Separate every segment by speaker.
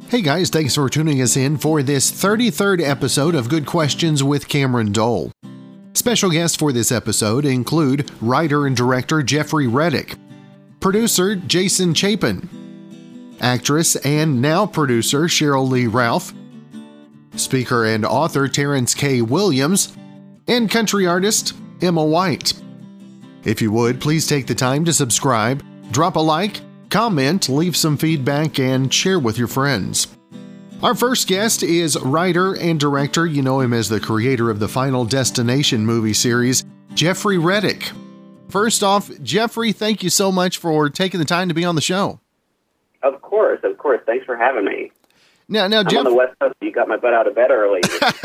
Speaker 1: Hey guys, thanks for tuning us in for this 33rd episode of Good Questions with Cameron Dole. Special guests for this episode include writer and director Jeffrey Reddick, producer Jason Chapin, actress and now producer Cheryl Lee Ralph, speaker and author Terrence K. Williams, and country artist Emma White. If you would, please take the time to subscribe, drop a like, comment, leave some feedback, and share with your friends. Our first guest is writer and director, you know him as the creator of the Final Destination movie series, Jeffrey Reddick. First off, Jeffrey, thank you so much for taking the time to be on the show.
Speaker 2: Of course. Thanks for having me.
Speaker 1: Now,
Speaker 2: I'm
Speaker 1: Jeff,
Speaker 2: on the West Coast. You got my butt out of bed early.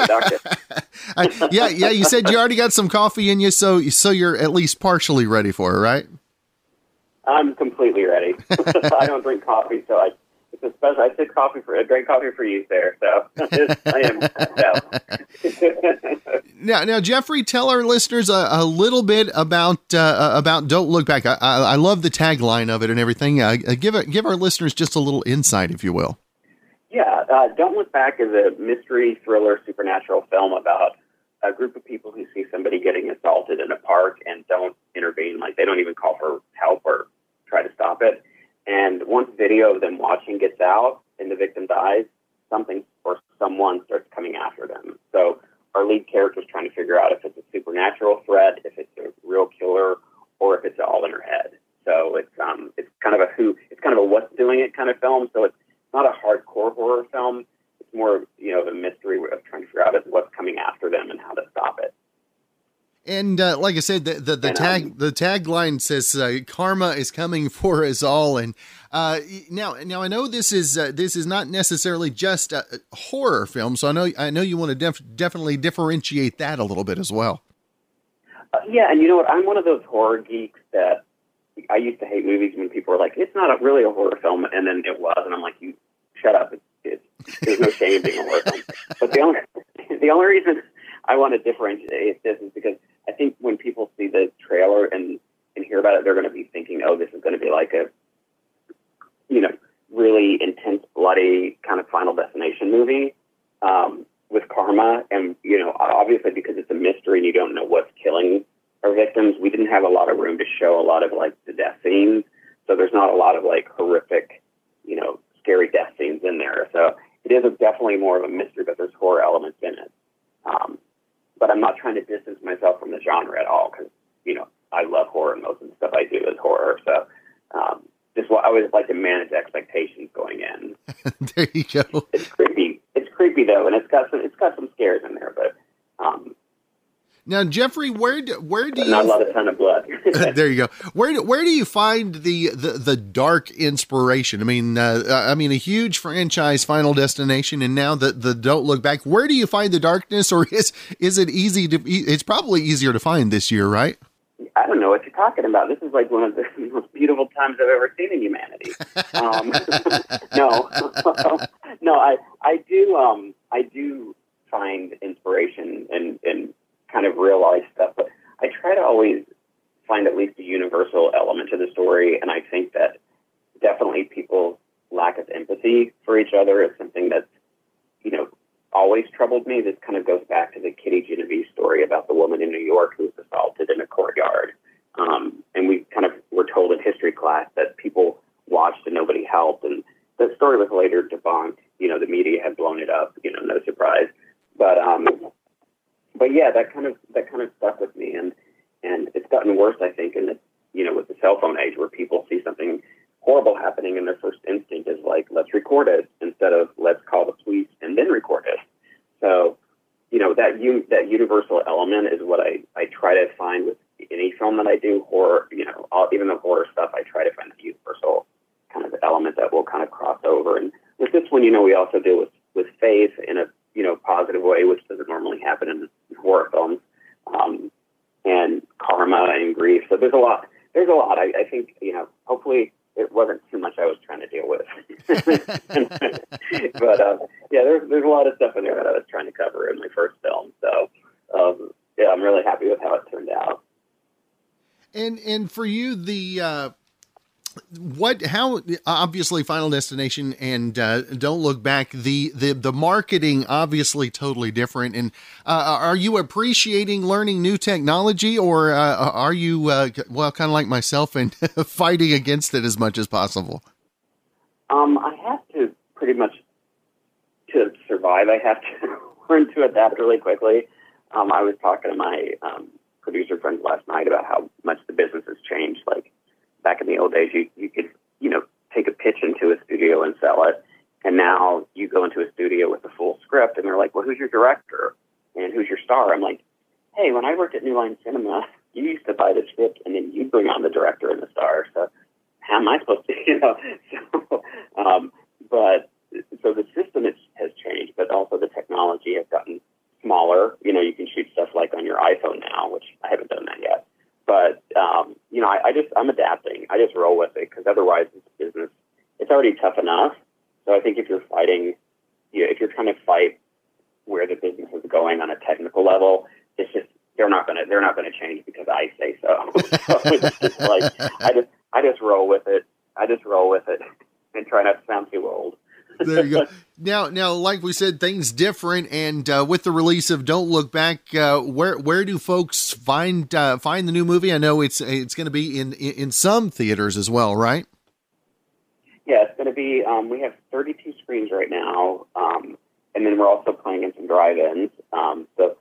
Speaker 1: yeah. You said you already got some coffee in you, so you're at least partially ready for it, right?
Speaker 2: I'm completely ready. I don't drink coffee, so it's a special. I drank coffee for you there, so I am.
Speaker 1: Now, Jeffrey, tell our listeners a little bit about Don't Look Back. I love the tagline of it and everything. Give our listeners just a little insight, if you will.
Speaker 2: Yeah, Don't Look Back is a mystery thriller supernatural film about a group of people who see somebody getting assaulted in a park and don't intervene. Like, they don't even call for help or try to stop it. And once video of them watching gets out and the victim dies, something or someone starts coming after them. So our lead character is trying to figure out if it's a supernatural threat, if it's a real killer, or if it's all in her head. So it's kind of a what's doing it kind of film. So it's not a hardcore horror film. It's more, of a mystery of trying to figure out what's coming after them and how to stop it.
Speaker 1: And like I said, the tagline says "Karma is coming for us all." And now I know this is not necessarily just a horror film, so I know you want to definitely differentiate that a little bit as well.
Speaker 2: Yeah, and you know what? I'm one of those horror geeks that I used to hate movies when people were like, "It's not really a horror film," and then it was, and I'm like, "You shut up! There's no shame in being a horror film." But the only reason I want to differentiate this is because I think when people see the trailer and hear about it, they're going to be thinking, "Oh, this is going to be like a, really intense, bloody kind of Final Destination movie with karma." And obviously because it's a mystery and you don't know what's killing our victims, we didn't have a lot of room to show a lot of like the death scenes. So there's not a lot of like horrific, scary death scenes in there. So it is definitely more of a mystery, but there's horror elements in it. But I'm not trying to distance myself from the genre at all because, I love horror and most of the stuff I do is horror. So I always like to manage expectations going in.
Speaker 1: There you go.
Speaker 2: It's creepy though, and it's got some scares in there, but
Speaker 1: now, Jeffrey, where do you
Speaker 2: not a ton of blood?
Speaker 1: There you go. Where do you find the dark inspiration? I mean, a huge franchise, Final Destination, and now the Don't Look Back. Where do you find the darkness, or is it easy to? It's probably easier to find this year, right?
Speaker 2: I don't know what you're talking about. This is like one of the most beautiful times I've ever seen in humanity. I do find inspiration in kind of real life stuff, but I try to always find at least a universal element to the story, and I think that definitely people's lack of empathy for each other is something that's, always troubled me. This kind of goes back to the Kitty Genovese story about the woman in New York who was assaulted in a courtyard. And we kind of were told in history class that people watched and nobody helped, and the story was later debunked. The media had blown it up, no surprise. But yeah, that kind of stuck with me, and it's gotten worse, I think, in the with the cell phone age, where people see something horrible happening and their first instinct is like, let's record it instead of let's call the police and then record it. So, that universal element is what I try to find with any film that I do. Horror, even the horror stuff, I try to find the universal kind of element that will kind of cross over. And with this one, we also deal with faith in a positive way, which doesn't normally happen in horror films, and karma and grief. So there's a lot. I think, hopefully it wasn't too much I was trying to deal with. But there's a lot of stuff in there that I was trying to cover in my first film. So I'm really happy with how it turned out.
Speaker 1: And for you, how obviously Final Destination and Don't Look Back, the marketing obviously totally different. And are you appreciating learning new technology, or are you well, kind of like myself and fighting against it as much as possible?
Speaker 2: I have to pretty much, to survive, I have to learn to adapt really quickly. I was talking to my producer friends last night about how much the business has changed. Like back in the old days, you could, take a pitch into a studio and sell it. And now you go into a studio with a full script and they're like, well, who's your director? And who's your star? I'm like, hey, when I worked at New Line Cinema, you used to buy the script and then you bring on the director and the star. So how am I supposed to, So the system has changed, but also the technology has gotten smaller. You can shoot stuff like on your iPhone now, which I haven't done that yet. But, I'm adapting. I just roll with it because otherwise this business, it's already tough enough. So I think if you're fighting, if you're trying to fight where the business is going on a technical level, it's just, they're not going to change because I say so. So it's just like, I just roll with it. And try not to sound too old.
Speaker 1: There you go. Now, like we said, things different, and with the release of Don't Look Back, where do folks find the new movie? I know it's going to be in some theaters as well, right?
Speaker 2: Yeah, it's going to be. We have 32 screens right now, and then we're also playing in some drive-ins. So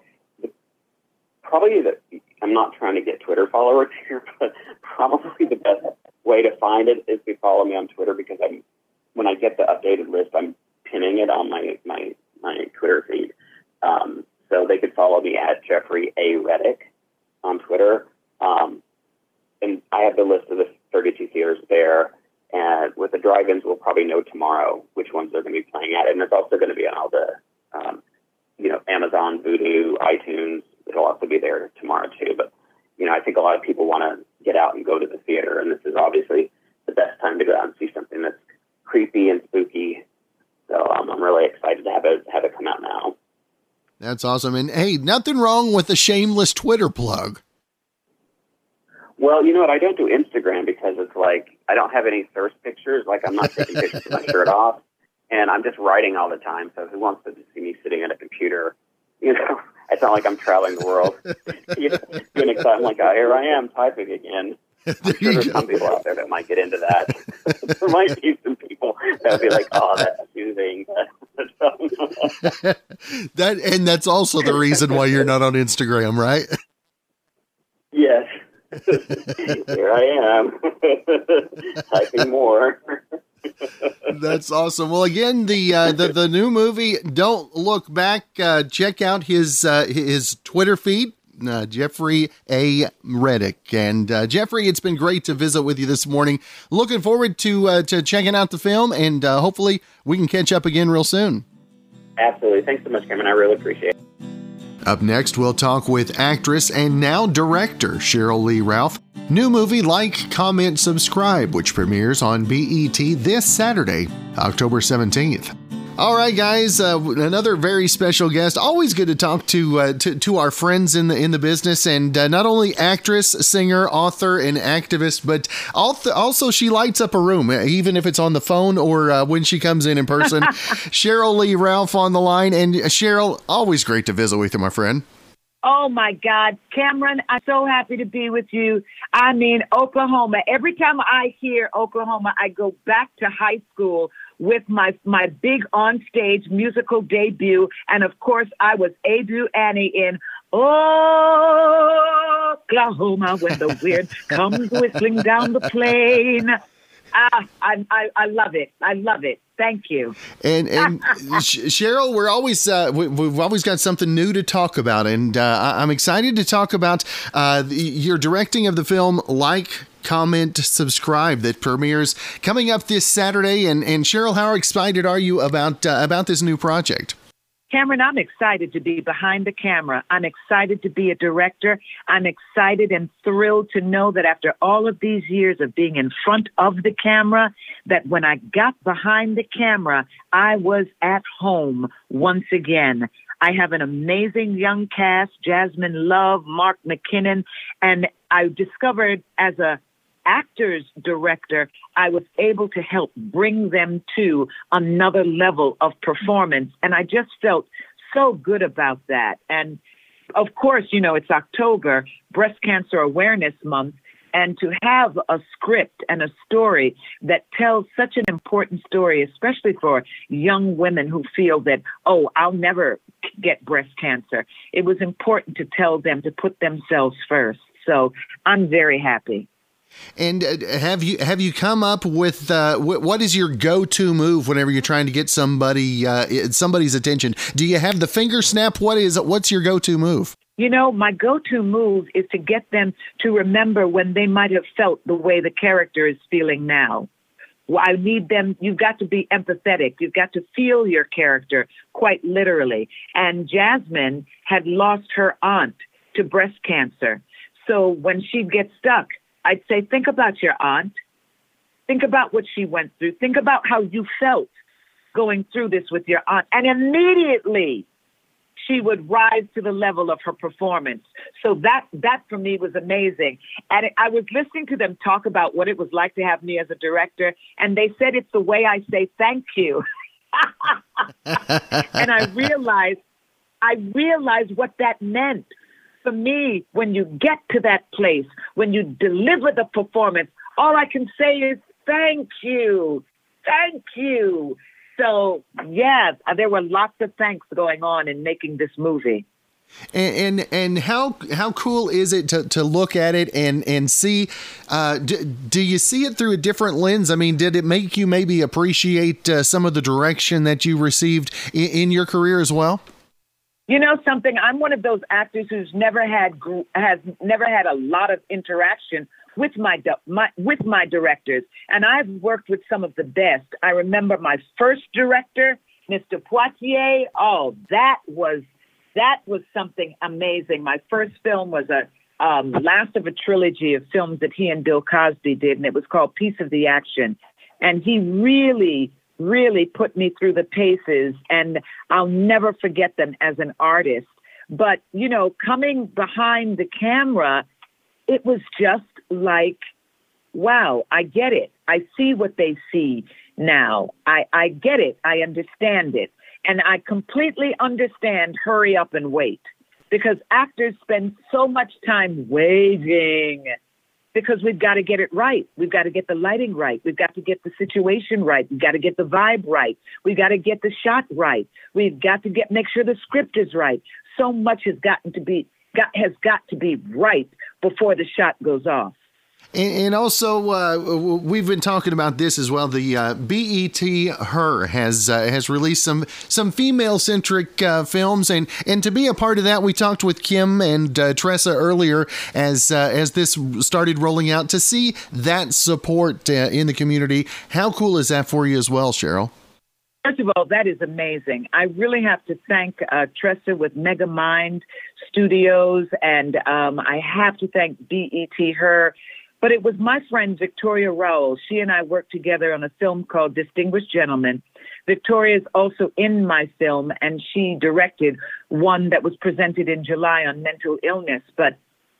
Speaker 2: I'm not trying to get Twitter followers here, but probably the best way to find it is to follow me on Twitter, because when I get the updated list, I'm pinning it on my Twitter feed. So they could follow me at Jeffrey A. Reddick on Twitter. And I have the list of the 32 theaters there. And with the drive-ins, we'll probably know tomorrow which ones they're going to be playing at. And it's also going to be on all the, Amazon, Vudu, iTunes. It'll also be there tomorrow too. But, I think a lot of people want to get out and go to the theater. And this is obviously the best time to go out and see something that's creepy and spooky. So I'm really excited to have it come out now.
Speaker 1: That's awesome. And hey, nothing wrong with a shameless Twitter plug.
Speaker 2: Well, you know what? I don't do Instagram because it's like I don't have any thirst pictures. Like I'm not taking pictures with my shirt off, and I'm just writing all the time. So who wants to see me sitting at a computer? It's not like I'm traveling the world. Doing excited. I'm like, oh, here I am typing again. I'm sure there's some people out there that might get into that. There might be some people that would be like, oh, that's soothing.
Speaker 1: That's also the reason why you're not on Instagram, right?
Speaker 2: Yes. Here I am. Typing more.
Speaker 1: That's awesome. Well, again, the new movie, Don't Look Back. Check out his Twitter feed. Jeffrey A. Reddick. And Jeffrey, it's been great to visit with you this morning. Looking forward to checking out the film, and hopefully we can catch up again real soon.
Speaker 2: Absolutely. Thanks so much, Cameron. I really appreciate it.
Speaker 1: Up next, we'll talk with actress and now director Sheryl Lee Ralph. New movie Like, Comment, Subscribe, which premieres on BET this Saturday, October 17th. All right, guys, another very special guest. Always good to talk to our friends in the business, and not only actress, singer, author, and activist, but also she lights up a room, even if it's on the phone or when she comes in person. Sheryl Lee Ralph on the line, and Sheryl, always great to visit with you, my friend.
Speaker 3: Oh, my God. Cameron, I'm so happy to be with you. I mean, Oklahoma. Every time I hear Oklahoma, I go back to high school with my big on-stage musical debut. And, of course, I was Adu Annie in Oklahoma when the wind comes whistling down the plain. I love it. I love it. Thank you.
Speaker 1: And Sheryl, we're always we've always got something new to talk about, and I'm excited to talk about your directing of the film Like, Comment, Subscribe that premieres coming up this Saturday. And Sheryl, how excited are you about this new project?
Speaker 3: Cameron, I'm excited to be behind the camera. I'm excited to be a director. I'm excited and thrilled to know that after all of these years of being in front of the camera, that when I got behind the camera, I was at home once again. I have an amazing young cast, Jasmine Love, Mark McKinnon, and I discovered as a actor's director, I was able to help bring them to another level of performance. And I just felt so good about that. And of course, you know, it's October, Breast Cancer Awareness Month. And to have a script and a story that tells such an important story, especially for young women who feel that, oh, I'll never get breast cancer. It was important to tell them to put themselves first. So I'm very happy.
Speaker 1: And have you come up with what is your go-to move whenever you're trying to get somebody's attention? Do you have the finger snap? What's your go-to move?
Speaker 3: You know, my go-to move is to get them to remember when they might have felt the way the character is feeling now. Well, I need them, you've got to be empathetic. You've got to feel your character quite literally. And Jasmine had lost her aunt to breast cancer. So when she'd get stuck, I'd say, think about your aunt. Think about what she went through. Think about how you felt going through this with your aunt. And immediately she would rise to the level of her performance. So that for me was amazing. And I was listening to them talk about what it was like to have me as a director, and they said it's the way I say thank you. And I realized what that meant. For me, when you get to that place, when you deliver the performance, all I can say is thank you. Thank you. So, yeah, there were lots of thanks going on in making this movie.
Speaker 1: And how cool is it to look at it and see? Do you see it through a different lens? I mean, did it make you maybe appreciate some of the direction that you received in your career as well?
Speaker 3: You know something? I'm one of those actors who's never had a lot of interaction with my directors, and I've worked with some of the best. I remember my first director, Mr. Poitier. Oh, that was something amazing. My first film was a last of a trilogy of films that he and Bill Cosby did, and it was called Piece of the Action. And he really put me through the paces, and I'll never forget them as an artist. But, you know, coming behind the camera, it was just like, wow, I get it. I see what they see now. I get it. I understand it. And I completely understand hurry up and wait, because actors spend so much time waiting because we've got to get it right. We've got to get the lighting right. We've got to get the situation right. We've got to get the vibe right. We've got to get the shot right. We've got to make sure the script is right. So much has got to be right before the shot goes off.
Speaker 1: And also, we've been talking about this as well. The BET Her has released some female-centric films, and to be a part of that, we talked with Kim and Tressa earlier as this started rolling out, to see that support in the community. How cool is that for you as well, Cheryl?
Speaker 3: First of all, that is amazing. I really have to thank Tressa with Megamind Studios, and I have to thank BET Her. But it was my friend Victoria Rowell. She and I worked together on a film called Distinguished Gentlemen. Victoria is also in my film, and she directed one that was presented in July on mental illness. But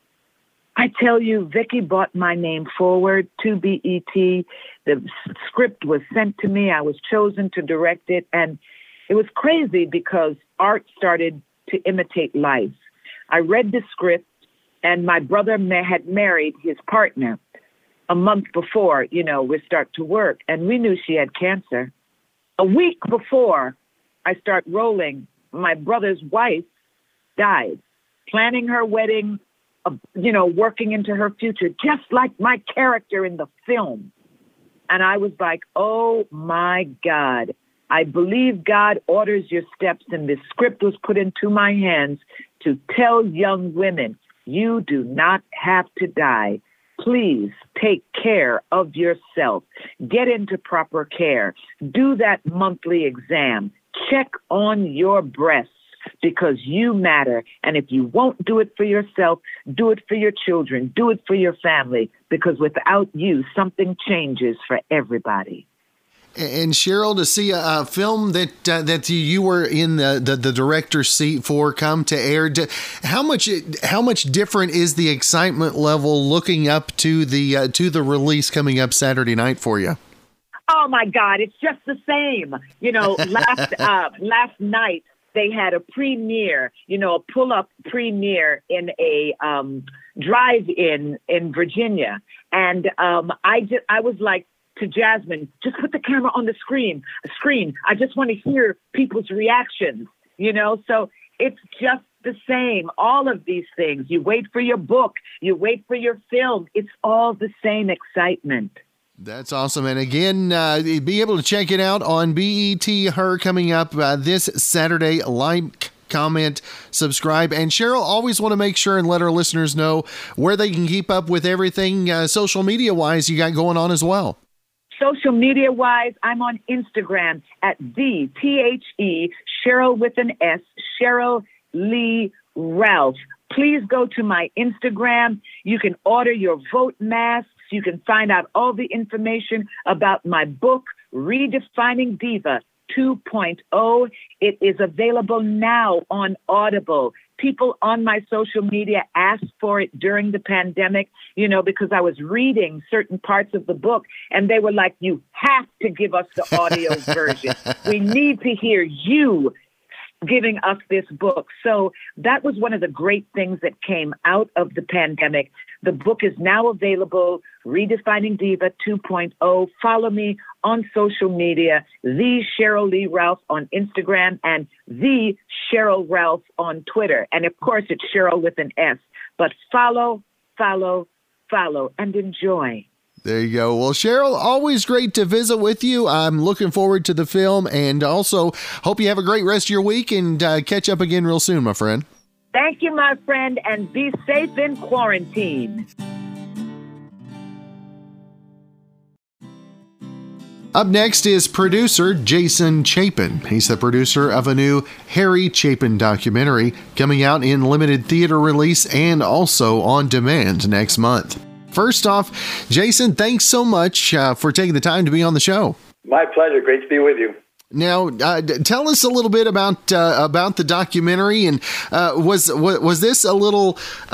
Speaker 3: I tell you, Vicky brought my name forward to BET. The script was sent to me. I was chosen to direct it. And it was crazy because art started to imitate life. I read the script, and my brother had married his partner a month before, you know, we start to work. And we knew she had cancer. A week before I start rolling, my brother's wife died, planning her wedding, you know, working into her future, just like my character in the film. And I was like, oh, my God, I believe God orders your steps. And this script was put into my hands to tell young women, you do not have to die. Please take care of yourself. Get into proper care. Do that monthly exam. Check on your breasts, because you matter. And if you won't do it for yourself, do it for your children. Do it for your family, because without you, something changes for everybody.
Speaker 1: And Cheryl, to see a film that you were in the director's seat for come to air, how much different is the excitement level looking up to the release coming up Saturday night for you?
Speaker 3: Oh my God, it's just the same. Last night they had a premiere, a pull-up premiere in a drive-in in Virginia, and I was like to Jasmine, just put the camera on the screen. I just want to hear people's reactions, So it's just the same. All of these things. You wait for your book. You wait for your film. It's all the same excitement.
Speaker 1: That's awesome. And again, be able to check it out on BET Her coming up this Saturday. Like, comment, subscribe. And Cheryl, always want to make sure and let our listeners know where they can keep up with everything social media-wise you got going on as well.
Speaker 3: Social media-wise, I'm on Instagram at THE Cheryl with an S, Cheryl Lee Ralph. Please go to my Instagram. You can order your vote masks. You can find out all the information about my book, Redefining Diva 2.0. It is available now on Audible. People on my social media asked for it during the pandemic, because I was reading certain parts of the book, and they were like, you have to give us the audio version. We need to hear you giving us this book. So that was one of the great things that came out of the pandemic. The book is now available, Redefining Diva 2.0. Follow me on social media, The Cheryl Lee Ralph on Instagram and The Cheryl Ralph on Twitter. And of course, it's Cheryl with an S. But follow, and enjoy.
Speaker 1: There you go. Well, Cheryl, always great to visit with you. I'm looking forward to the film, and also hope you have a great rest of your week and catch up again real soon, my friend.
Speaker 3: Thank you, my friend, and be safe in quarantine.
Speaker 1: Up next is producer Jason Chapin. He's the producer of a new Harry Chapin documentary coming out in limited theater release and also on demand next month. First off, Jason, thanks so much for taking the time to be on the show.
Speaker 4: My pleasure. Great to be with you.
Speaker 1: Now, tell us a little bit about the documentary, and was this a little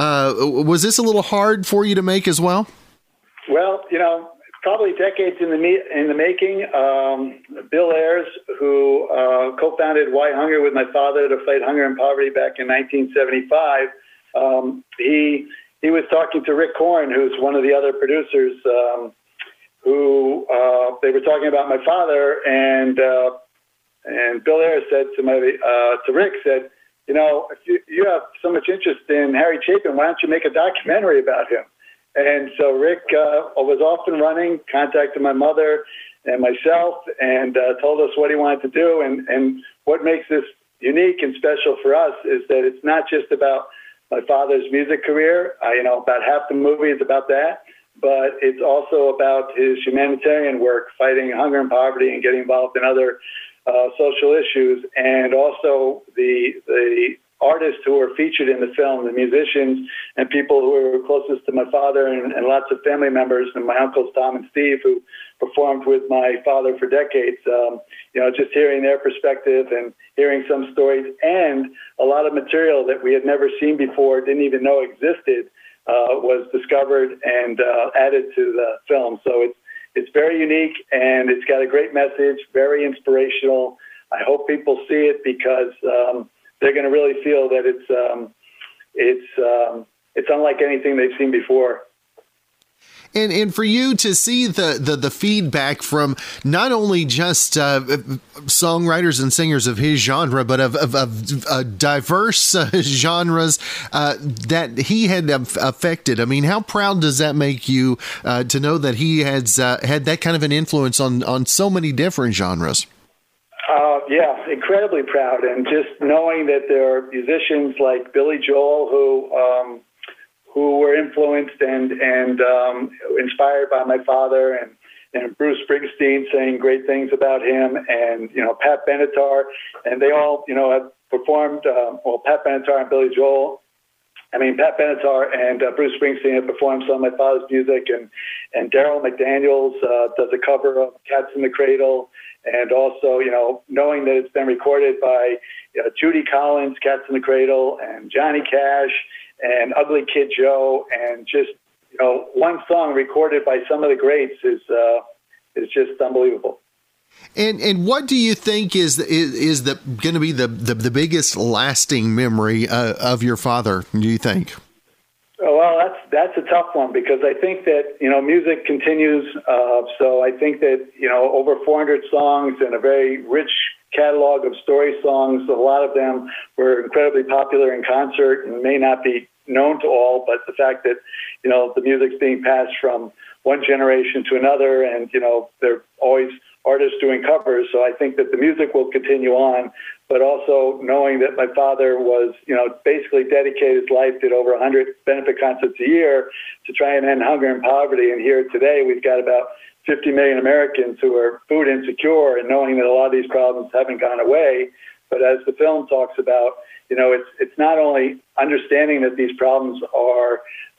Speaker 1: hard for you to make as well?
Speaker 4: Well, probably decades in the making. Bill Ayers, who co-founded Why Hunger with my father to fight hunger and poverty back in 1975, he was talking to Rick Korn, who's one of the other producers, who they were talking about my father, and Bill Ayers said to Rick, said, if you have so much interest in Harry Chapin, why don't you make a documentary about him? And so Rick was off and running, contacted my mother and myself, and told us what he wanted to do. And what makes this unique and special for us is that it's not just about my father's music career. About half the movie is about that, but it's also about his humanitarian work, fighting hunger and poverty and getting involved in other social issues, and also the artists who were featured in the film, the musicians and people who were closest to my father, and lots of family members, and my uncles Tom and Steve, who performed with my father for decades. Just hearing their perspective and hearing some stories, and a lot of material that we had never seen before, didn't even know existed, was discovered and added to the film. So it's very unique, and it's got a great message, very inspirational. I hope people see it because they're going to really feel that it's unlike anything they've seen before.
Speaker 1: And for you to see the feedback from not only just songwriters and singers of his genre, but of diverse genres that he had affected. I mean, how proud does that make you to know that he has had that kind of an influence on so many different genres?
Speaker 4: Yeah, incredibly proud. And just knowing that there are musicians like Billy Joel who were influenced and inspired by my father, and Bruce Springsteen saying great things about him, and Pat Benatar, and they all have performed. Pat Benatar and Billy Joel I mean, Pat Benatar and Bruce Springsteen have performed some of my father's music, and Daryl McDaniels does a cover of Cats in the Cradle. And also, knowing that it's been recorded by Judy Collins, Cats in the Cradle, and Johnny Cash, and Ugly Kid Joe, and just, one song recorded by some of the greats is just unbelievable.
Speaker 1: And what do you think is going to be the biggest lasting memory of your father, do you think?
Speaker 4: Well, that's a tough one, because I think that, music continues. So I think that, over 400 songs and a very rich catalog of story songs, a lot of them were incredibly popular in concert and may not be known to all, but the fact that, the music's being passed from one generation to another, and, they're always artists doing covers. So I think that the music will continue on, but also knowing that my father was, basically dedicated his life, did over 100 benefit concerts a year to try and end hunger and poverty. And here today, we've got about 50 million Americans who are food insecure, and knowing that a lot of these problems haven't gone away. But as the film talks about, it's not only understanding that these problems are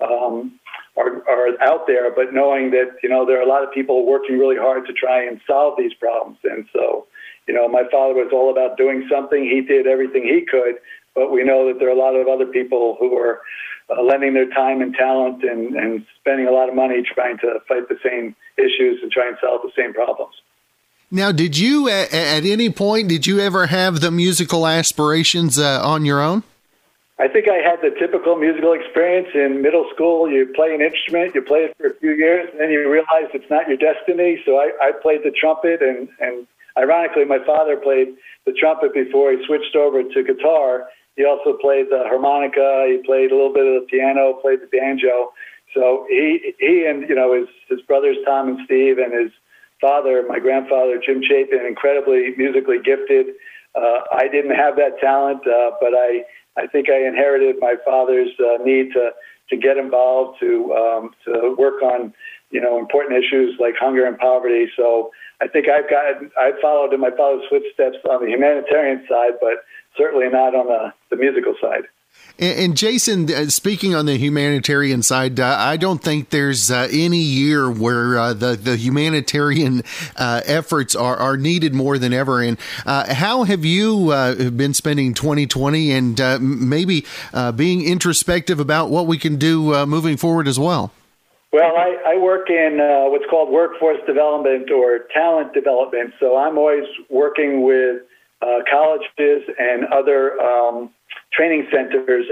Speaker 4: out there, but knowing that, there are a lot of people working really hard to try and solve these problems. And so, my father was all about doing something. He did everything he could, but we know that there are a lot of other people who are lending their time and talent and spending a lot of money trying to fight the same issues and try and solve the same problems.
Speaker 1: Now, did you, at any point, did you ever have the musical aspirations on your own?
Speaker 4: I think I had the typical musical experience in middle school. You play an instrument, you play it for a few years, and then you realize it's not your destiny. So I played the trumpet, and ironically, my father played the trumpet before he switched over to guitar. He also played the harmonica, he played a little bit of the piano, played the banjo. So he and, his brothers, Tom and Steve, and his father, my grandfather, Jim Chapin, incredibly musically gifted. I didn't have that talent, but I think I inherited my father's need to get involved, to work on, important issues like hunger and poverty. So I think I followed in my father's footsteps on the humanitarian side, but certainly not on the musical side.
Speaker 1: And Jason, speaking on the humanitarian side, I don't think there's any year where the humanitarian efforts are needed more than ever. And how have you been spending 2020 and maybe being introspective about what we can do moving forward as well?
Speaker 4: Well, I work in what's called workforce development or talent development. So I'm always working with colleges and other training centers,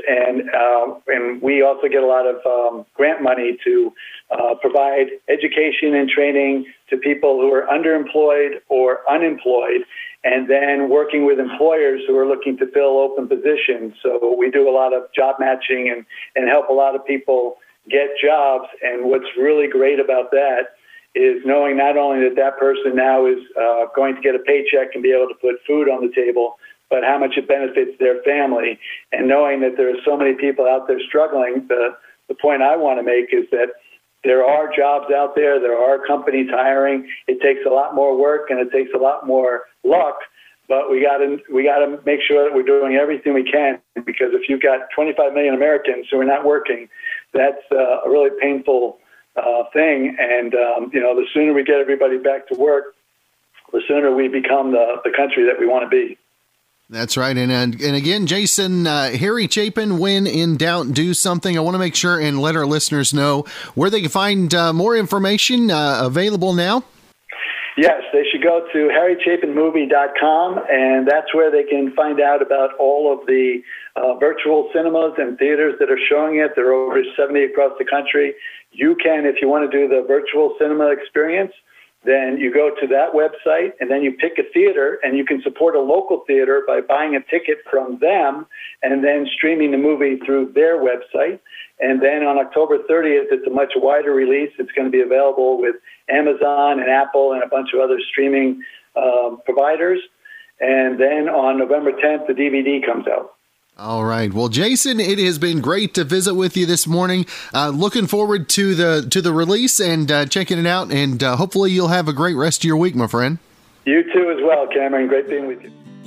Speaker 4: and we also get a lot of grant money to provide education and training to people who are underemployed or unemployed, and then working with employers who are looking to fill open positions. So we do a lot of job matching and help a lot of people get jobs. And what's really great about that is knowing not only that person now is going to get a paycheck and be able to put food on the table, but how much it benefits their family. And knowing that there are so many people out there struggling, the point I want to make is that there are jobs out there, there are companies hiring. It takes a lot more work and it takes a lot more luck, but we got to make sure that we're doing everything we can, because if you've got 25 million Americans who are not working, that's a really painful thing. And the sooner we get everybody back to work, the sooner we become the country that we want to be.
Speaker 1: That's right. And again, Jason, Harry Chapin, when in doubt, do something. I want to make sure and let our listeners know where they can find more information available now.
Speaker 4: Yes, they should go to harrychapinmovie.com, and that's where they can find out about all of the virtual cinemas and theaters that are showing it. There are over 70 across the country. You can, if you want to do the virtual cinema experience, then you go to that website and then you pick a theater, and you can support a local theater by buying a ticket from them and then streaming the movie through their website. And then on October 30th, it's a much wider release. It's going to be available with Amazon and Apple and a bunch of other streaming providers. And then on November 10th, the DVD comes out.
Speaker 1: All right. Well, Jason, it has been great to visit with you this morning. Looking forward to the release and checking it out. And hopefully you'll have a great rest of your week, my friend.
Speaker 4: You too as well, Cameron. Great being with you.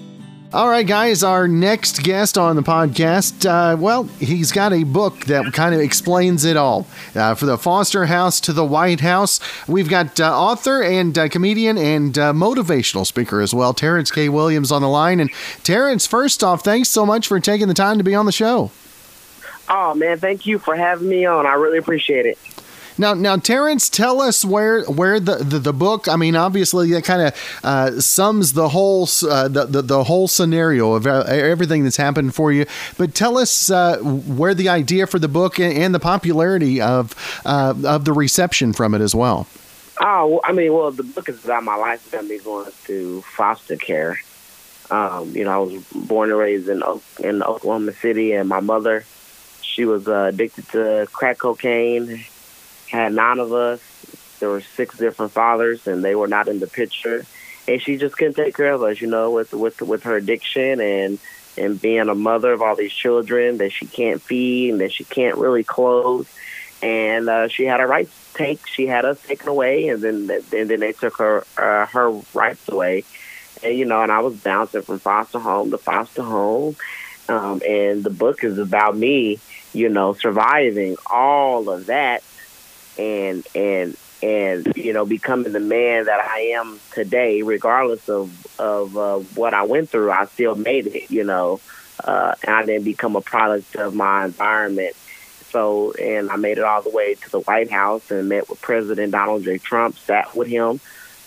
Speaker 1: All right, guys, our next guest on the podcast, he's got a book that kind of explains it all. For the Foster House to the White House, we've got author and comedian and motivational speaker as well, Terrence K. Williams on the line. And Terrence, first off, thanks so much for taking the time to be on the show.
Speaker 5: Oh, man, thank you for having me on. I really appreciate it.
Speaker 1: Now, Terrence, tell us where the book. I mean, obviously, that kind of sums the whole the whole scenario of everything that's happened for you. But tell us where the idea for the book and the popularity of the reception from it as well.
Speaker 5: Oh, I mean, well, the book is about my life and me going through foster care. I was born and raised in Oklahoma City, and my mother, she was addicted to crack cocaine. Had 9 of us. There were 6 different fathers, and they were not in the picture. And she just couldn't take care of us, with her addiction and being a mother of all these children that she can't feed and that she can't really clothe. And she had a right to she had us taken away, and then they took her rights away. And and I was bouncing from foster home to foster home. And the book is about me, surviving all of that. And becoming the man that I am today, regardless of what I went through, I still made it, and I didn't become a product of my environment. So, and I made it all the way to the White House and met with President Donald J. Trump, sat with him,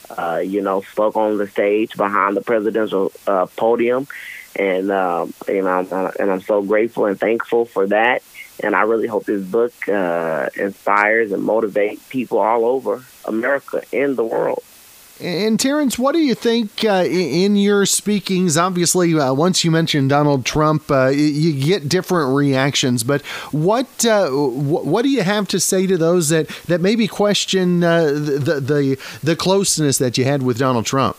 Speaker 5: spoke on the stage behind the presidential podium. And I'm so grateful and thankful for that. And I really hope this book inspires and motivates people all over America and the world.
Speaker 1: And Terrence, what do you think in your speakings? Obviously, once you mention Donald Trump, you get different reactions. But what do you have to say to those that maybe question the closeness that you had with Donald Trump?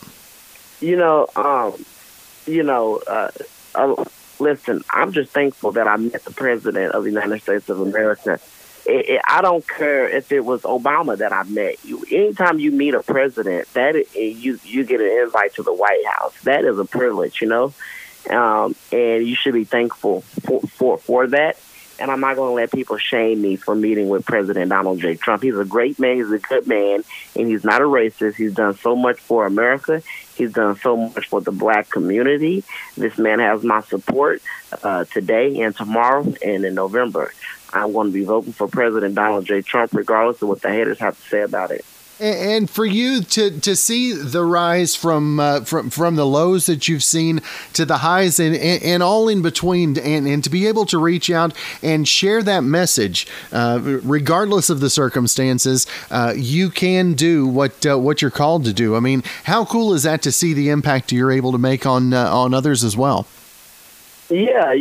Speaker 5: Listen, I'm just thankful that I met the President of the United States of America. I don't care if it was Obama that I met. Anytime you meet a president, you get an invite to the White House. That is a privilege, and you should be thankful for that. And I'm not going to let people shame me for meeting with President Donald J. Trump. He's a great man. He's a good man, and he's not a racist. He's done so much for America. He's done so much for the black community. This man has my support today and tomorrow and in November. I'm going to be voting for President Donald J. Trump, regardless of what the haters have to say about it.
Speaker 1: And for you to see the rise from the lows that you've seen to the highs and all in between, and to be able to reach out and share that message, regardless of the circumstances, you can do what you're called to do. I mean, how cool is that to see the impact you're able to make on others as well?
Speaker 5: Yeah,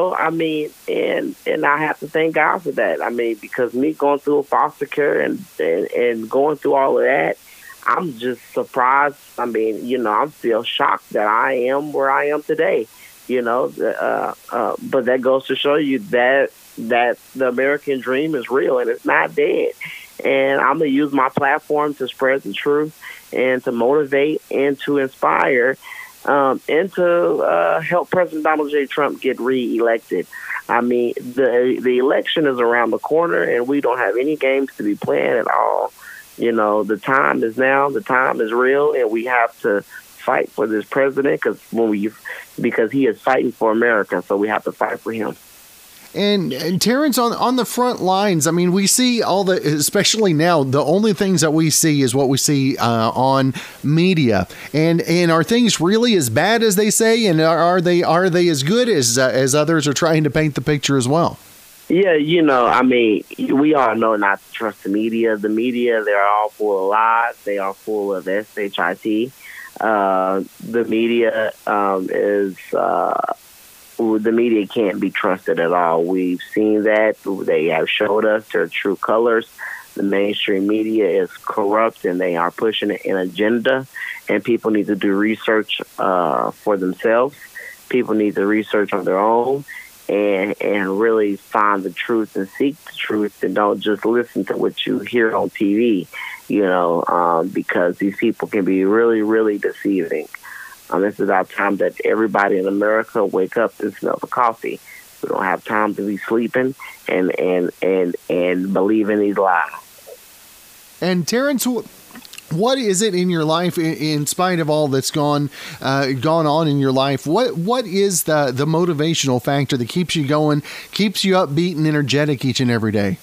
Speaker 5: and I have to thank God for that. I mean, because me going through foster care and going through all of that, I'm just surprised. I mean, I'm still shocked that I am where I am today, but that goes to show you that the American dream is real and it's not dead. And I'm going to use my platform to spread the truth and to motivate and to inspire and to help President Donald J. Trump get reelected. I mean, the election is around the corner, and we don't have any games to be playing at all. The time is now. The time is real, and we have to fight for this president because he is fighting for America, so we have to fight for him.
Speaker 1: And Terrence, on the front lines, I mean, we see especially now, the only things that we see is what we see on media. And are things really as bad as they say? And are they as good as others are trying to paint the picture as well?
Speaker 5: Yeah, I mean, we all know not to trust the media. The media, they're all full of lies. They are full of shit. The media is... the media can't be trusted at all. We've seen that. They have showed us their true colors. The mainstream media is corrupt, and they are pushing an agenda, and people need to do research for themselves. People need to research on their own and really find the truth and seek the truth, and don't just listen to what you hear on TV, because these people can be really, really deceiving. This is about time that everybody in America wake up and smell the coffee. We don't have time to be sleeping and believing these lies.
Speaker 1: And Terrence, what is it in your life, in spite of all that's gone on in your life? What is the motivational factor that keeps you going, keeps you upbeat and energetic each and every day?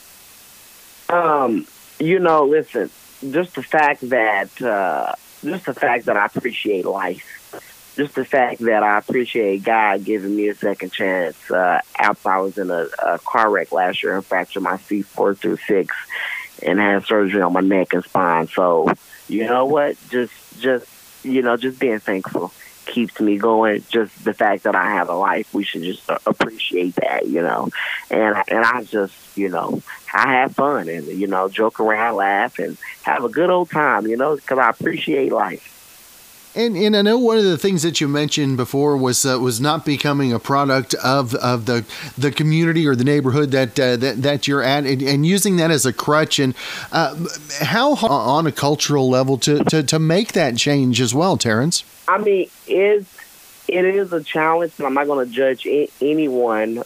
Speaker 5: Listen, just the fact that I appreciate life, just the fact that I appreciate God giving me a second chance. After I was in a car wreck last year and fractured my feet 4 through 6. And had surgery on my neck and spine. So, you know what? Just being thankful keeps me going. Just the fact that I have a life, we should just appreciate that, And I just, I have fun and, joke around, laugh, and have a good old time, because I appreciate life.
Speaker 1: And I know one of the things that you mentioned before was not becoming a product of the community or the neighborhood that you're at, and using that as a crutch. And how on a cultural level to make that change as well, Terrence?
Speaker 5: I mean, it is a challenge, and I'm not going to judge anyone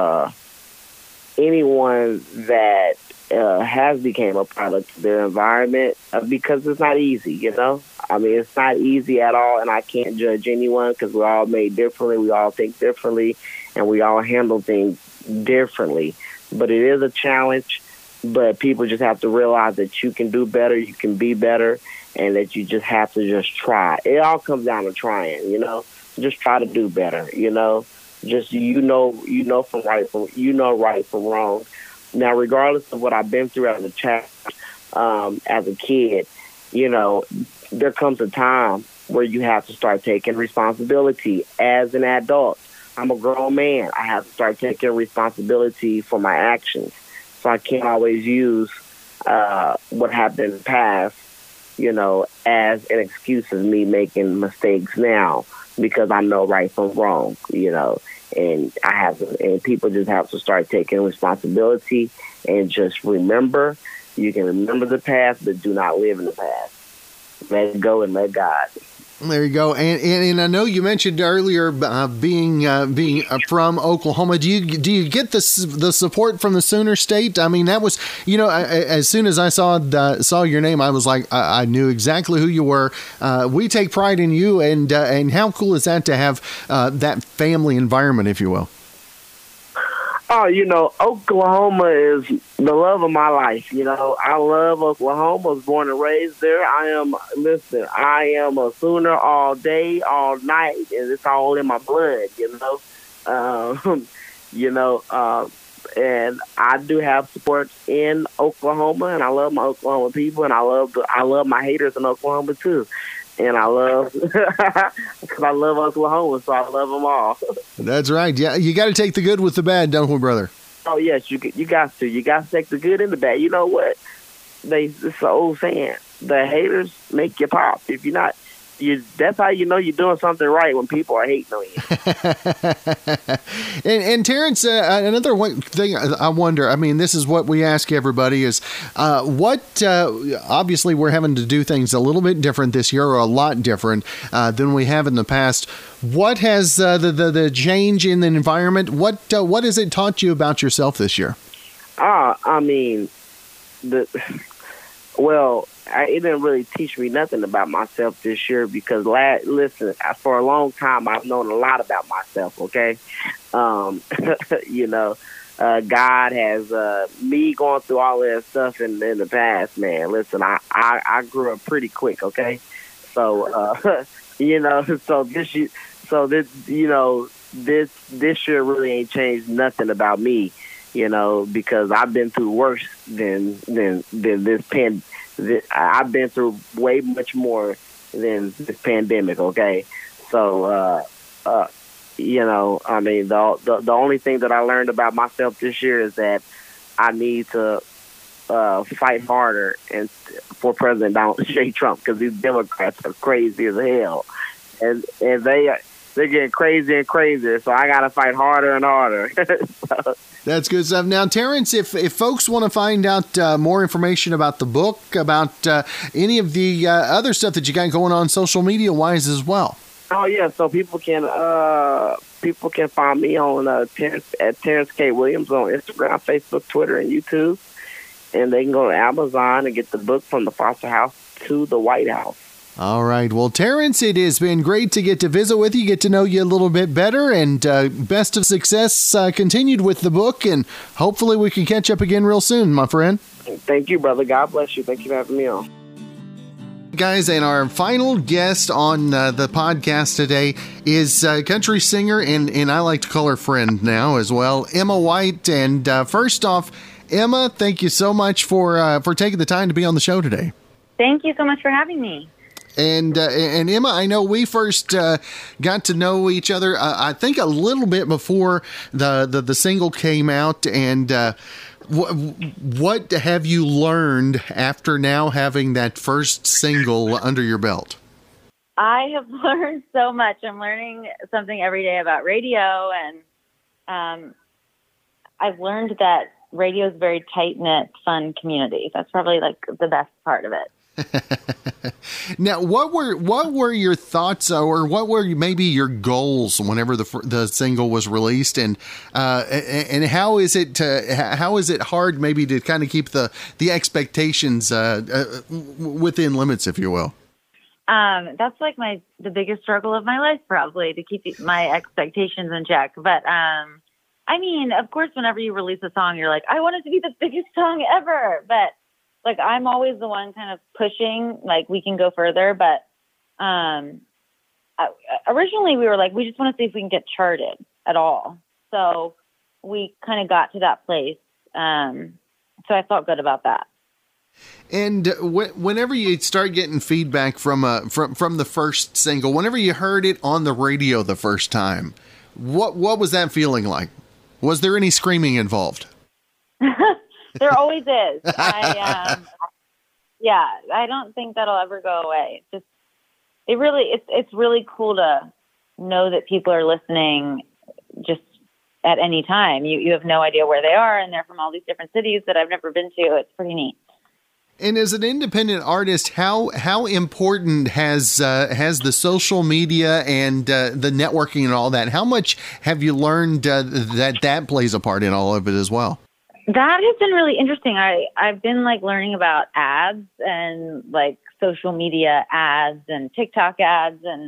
Speaker 5: that has become a product of their environment because it's not easy, I mean, it's not easy at all, and I can't judge anyone because we're all made differently, we all think differently, and we all handle things differently. But it is a challenge, but people just have to realize that you can do better, you can be better, and that you just have to just try. It all comes down to trying, Just try to do better, Just from right from wrong. Now, regardless of what I've been through as a child, as a kid, there comes a time where you have to start taking responsibility as an adult. I'm a grown man. I have to start taking responsibility for my actions. So I can't always use what happened in the past, as an excuse of me making mistakes now because I know right from wrong, And and people just have to start taking responsibility and just remember, you can remember the past, but do not live in the past. Let it go and let God.
Speaker 1: There you go. And I know you mentioned earlier being from Oklahoma. Do you get the support from the Sooner State? I mean, that was, as soon as I saw your name, I was like, I knew exactly who you were. We take pride in you, and how cool is that to have that family environment, if you will?
Speaker 5: Oh, Oklahoma is the love of my life. I love Oklahoma. I was born and raised there. I am a Sooner all day, all night, and it's all in my blood, and I do have support in Oklahoma, and I love my Oklahoma people, and I love my haters in Oklahoma too. And I love, because I love Oklahoma, so I love them all.
Speaker 1: That's right. Yeah, you got to take the good with the bad, don't we, brother?
Speaker 5: Oh yes, you got to. You got to take the good and the bad. You know what? It's an old saying: the haters make you pop. If you're not, that's how you know you're doing something right, when people are hating on you.
Speaker 1: and Terrence, another thing I wonder, I mean, this is what we ask everybody is, obviously we're having to do things a little bit different this year, or a lot different than we have in the past. What has the change in the environment, what has it taught you about yourself this year?
Speaker 5: It didn't really teach me nothing about myself this year because, for a long time, I've known a lot about myself, okay? God has, me going through all that stuff in the past, man. Listen, I grew up pretty quick, okay? So, this year really ain't changed nothing about me, because I've been through worse than this pandemic. I've been through way much more than this pandemic, okay? So, the only thing that I learned about myself this year is that I need to fight harder and for President Donald J. Trump, because these Democrats are crazy as hell. And they're getting crazier and crazier, so I got to fight harder and harder.
Speaker 1: That's good stuff. Now, Terrence, if folks want to find out more information about the book, about any of the other stuff that you got going on social media-wise as well.
Speaker 5: Oh yeah, so people can find me on Terrence K. Williams on Instagram, Facebook, Twitter, and YouTube, and they can go to Amazon and get the book From the Foster House to the White House.
Speaker 1: All right. Well, Terrence, it has been great to get to visit with you, get to know you a little bit better, and best of success continued with the book, and hopefully we can catch up again real soon, my friend.
Speaker 5: Thank you, brother. God bless you. Thank you for having me on.
Speaker 1: Guys, and our final guest on the podcast today is country singer, and I like to call her friend now as well, Emma White. And first off, Emma, thank you so much for taking the time to be on the show today.
Speaker 6: Thank you so much for having me.
Speaker 1: And Emma, I know we first got to know each other, I think a little bit before the single came out, and what have you learned after now having that first single under your belt?
Speaker 6: I have learned so much. I'm learning something every day about radio, and I've learned that radio is a very tight-knit, fun community. That's probably like the best part of it.
Speaker 1: Now, what were your thoughts, or what were maybe your goals whenever the single was released, and how is it hard maybe to kind of keep the expectations within limits, if you will?
Speaker 6: That's like the biggest struggle of my life, probably, to keep my expectations in check. But I mean, of course, whenever you release a song, you're like, I want it to be the biggest song ever, but like, I'm always the one kind of pushing, like, we can go further. But originally we were like, we just want to see if we can get charted at all. So we kind of got to that place. So I felt good about that.
Speaker 1: And whenever you start getting feedback from the first single, whenever you heard it on the radio the first time, what was that feeling like? Was there any screaming involved?
Speaker 6: There always is. I don't think that'll ever go away. It's really cool to know that people are listening just at any time. You have no idea where they are, and they're from all these different cities that I've never been to. It's pretty neat.
Speaker 1: And as an independent artist, how important has the social media and the networking and all that? How much have you learned that plays a part in all of it as well?
Speaker 6: That has been really interesting. I've been like learning about ads and like social media ads and TikTok ads and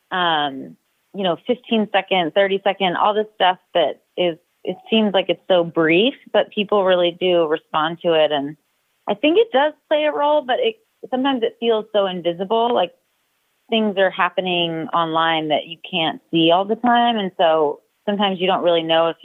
Speaker 6: 15-second, 30-second, all this stuff that it seems like it's so brief, but people really do respond to it. And I think it does play a role, but sometimes it feels so invisible, like things are happening online that you can't see all the time. And so sometimes you don't really know if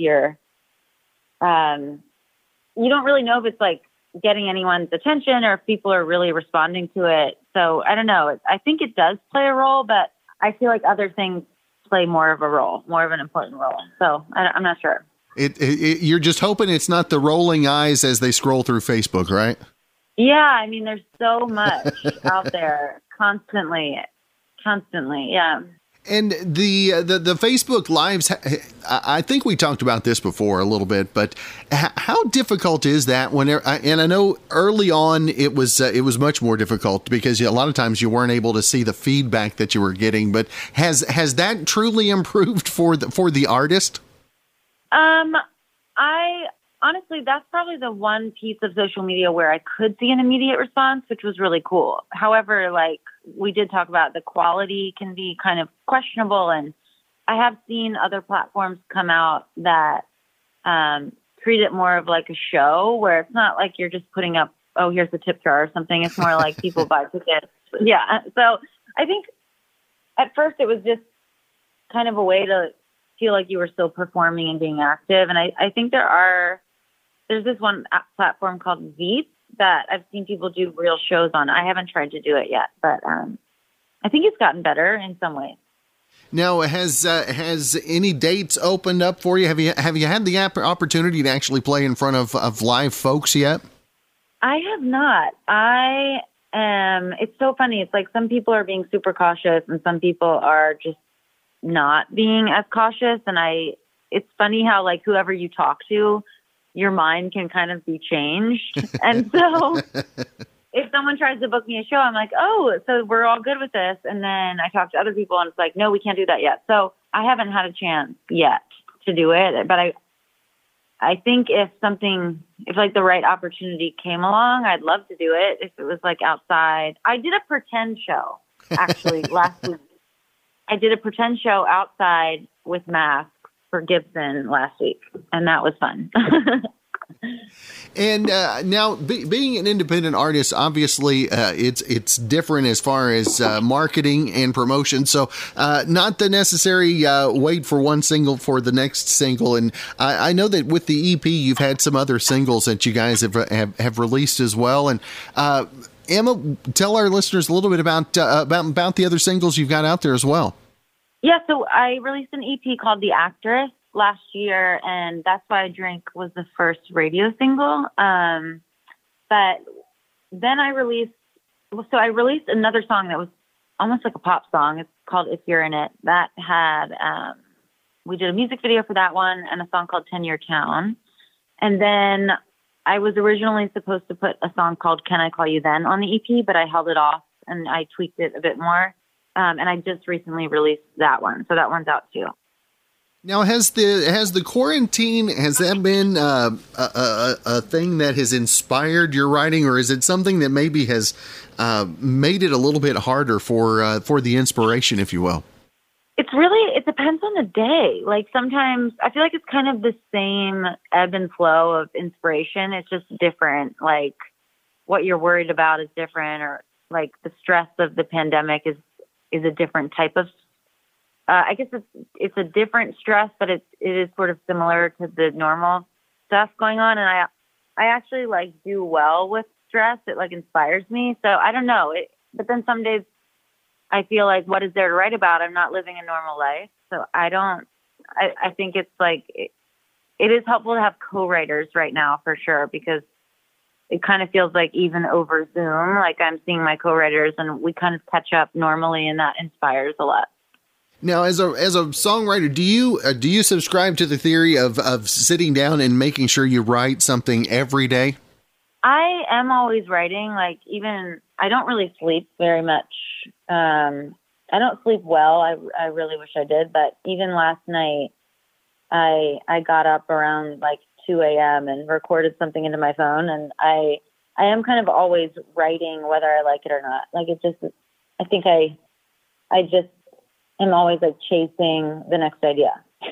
Speaker 6: you don't really know if it's like getting anyone's attention or if people are really responding to it. So I don't know. I think it does play a role, but I feel like other things play more of an important role. So I'm not sure.
Speaker 1: You're just hoping it's not the rolling eyes as they scroll through Facebook, right?
Speaker 6: Yeah. I mean, there's so much out there constantly. Yeah.
Speaker 1: And the Facebook Lives, I think we talked about this before a little bit, but how difficult is that? And I know early on it was much more difficult because a lot of times you weren't able to see the feedback that you were getting. But has that truly improved for the artist?
Speaker 6: I honestly, that's probably the one piece of social media where I could see an immediate response, which was really cool. However, like we did talk about, the quality can be kind of questionable. And I have seen other platforms come out that treat it more of like a show where it's not like you're just putting up, oh, here's the tip jar or something. It's more like people buy tickets. Yeah. So I think at first it was just kind of a way to feel like you were still performing and being active. And I think there's this one platform called Veep that I've seen people do real shows on. I haven't tried to do it yet, but I think it's gotten better in some ways.
Speaker 1: Now, has any dates opened up for you? Have you had the opportunity to actually play in front of live folks yet?
Speaker 6: I have not. It's so funny. It's like some people are being super cautious and some people are just not being as cautious. And it's funny how like whoever you talk to, your mind can kind of be changed. And so if someone tries to book me a show, I'm like, oh, so we're all good with this. And then I talk to other people and it's like, no, we can't do that yet. So I haven't had a chance yet to do it. But I think if like the right opportunity came along, I'd love to do it. If it was like outside. I did a pretend show actually last week. I did a pretend show outside with masks for Gibson last week. And that was fun.
Speaker 1: And now, being an independent artist, obviously, it's different as far as marketing and promotion. So, not the necessary wait for one single for the next single. And I know that with the EP, you've had some other singles that you guys have released as well. And Emma, tell our listeners a little bit about the other singles you've got out there as well.
Speaker 6: Yeah, so I released an EP called The Actress last year, and That's Why I Drink was the first radio single. But then I released another song that was almost like a pop song. It's called If You're In It. That had, we did a music video for that one and a song called 10-Year Town. And then I was originally supposed to put a song called Can I Call You Then on the EP, but I held it off and I tweaked it a bit more. And I just recently released that one. So that one's out too.
Speaker 1: Now, has the quarantine, has that been a thing that has inspired your writing, or is it something that maybe has made it a little bit harder for the inspiration, if you will?
Speaker 6: It depends on the day. Like sometimes I feel like it's kind of the same ebb and flow of inspiration. It's just different. Like what you're worried about is different, or like the stress of the pandemic is a different type of I guess it's a different stress, but it is sort of similar to the normal stuff going on. And I actually like do well with stress. It like inspires me. So I don't know. But then some days I feel like, what is there to write about? I'm not living a normal life. So I think it's like, it is helpful to have co-writers right now for sure, because it kind of feels like even over Zoom, like I'm seeing my co-writers and we kind of catch up normally, and that inspires a lot.
Speaker 1: Now, as a songwriter, do you subscribe to the theory of sitting down and making sure you write something every day?
Speaker 6: I am always writing. Like even I don't really sleep very much. I don't sleep well. I really wish I did. But even last night, I got up around like 2 a.m. and recorded something into my phone, and I am kind of always writing whether I like it or not. Like it just, I think I just am always like chasing the next idea.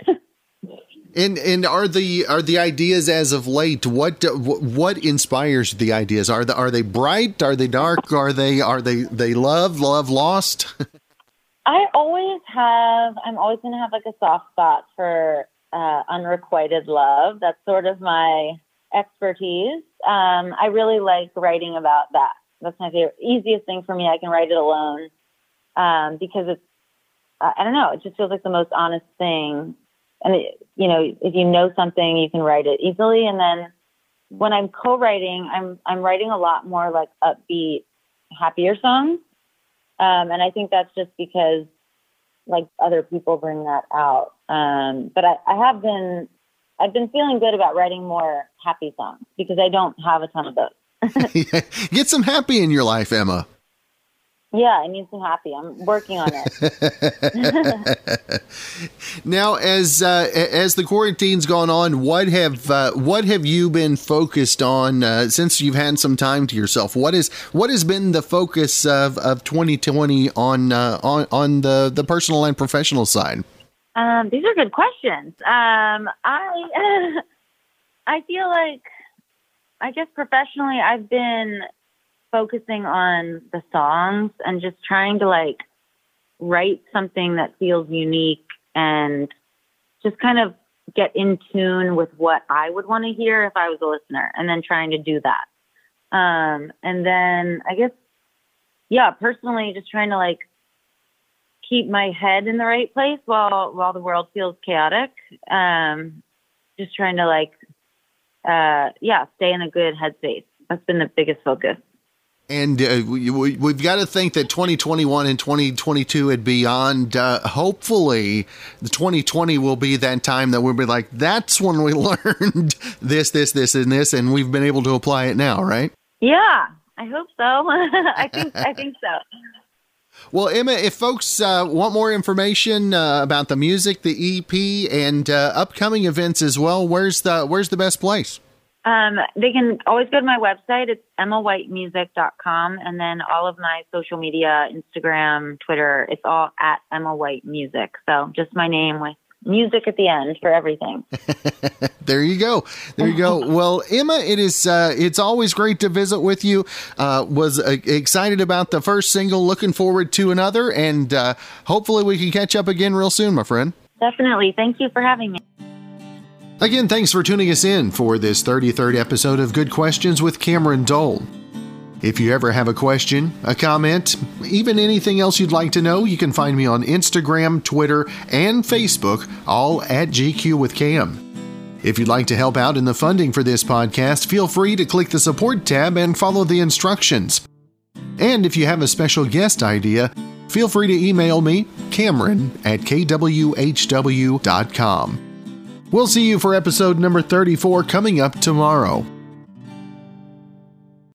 Speaker 1: And are the ideas as of late? What inspires the ideas? Are they bright? Are they dark? Are they love lost?
Speaker 6: I'm always going to have like a soft spot for unrequited love. That's sort of my expertise. I really like writing about that. That's my favorite, easiest thing for me. I can write it alone because it's, I don't know, it just feels like the most honest thing. And, if you know something, you can write it easily. And then when I'm co-writing, I'm writing a lot more like upbeat, happier songs. And I think that's just because like other people bring that out. But I've been feeling good about writing more happy songs because I don't have a ton of those.
Speaker 1: Get some happy in your life, Emma.
Speaker 6: Yeah, I need some happy. I'm working on it.
Speaker 1: Now, as the quarantine's gone on, what have you been focused on since you've had some time to yourself? What has been the focus of 2020 on the personal and professional side?
Speaker 6: These are good questions. I feel like, I guess professionally, I've been focusing on the songs and just trying to like write something that feels unique and just kind of get in tune with what I would want to hear if I was a listener, and then trying to do that. And then I guess, yeah, personally just trying to like keep my head in the right place while the world feels chaotic. Just trying to like, stay in a good headspace. That's been the biggest focus.
Speaker 1: And we've got to think that 2021 and 2022 and beyond, hopefully the 2020 will be that time that we'll be like, that's when we learned this, and this, and we've been able to apply it now, right?
Speaker 6: Yeah. I hope so. I think so.
Speaker 1: Well, Emma, if folks want more information about the music, the EP, and upcoming events as well, where's the best place?
Speaker 6: They can always go to my website. It's emmawhitemusic.com. And then all of my social media, Instagram, Twitter, it's all at Emma White Music. So just my name with music at the end for everything.
Speaker 1: There you go. Well, Emma, it's always great to visit with you. Was excited about the first single, looking forward to another, and hopefully we can catch up again real soon, my friend.
Speaker 6: Definitely. Thank you for having me.
Speaker 1: Again, thanks for tuning us in for this 33rd episode of Good Questions with Cameron Dole. If you ever have a question, a comment, even anything else you'd like to know, you can find me on Instagram, Twitter, and Facebook, all at GQ with Cam. If you'd like to help out in the funding for this podcast, feel free to click the support tab and follow the instructions. And if you have a special guest idea, feel free to email me, Cameron@kwhw.com. We'll see you for episode number 34 coming up tomorrow.